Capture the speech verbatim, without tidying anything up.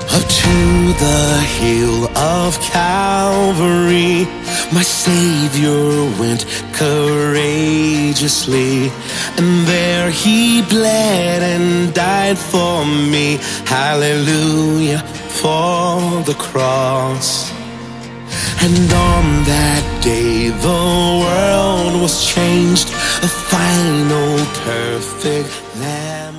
Up to the hill of Calvary, my Savior went courageously, and there he bled and died for me. Hallelujah for the cross. And on that day the world was changed, a final perfect Lamb.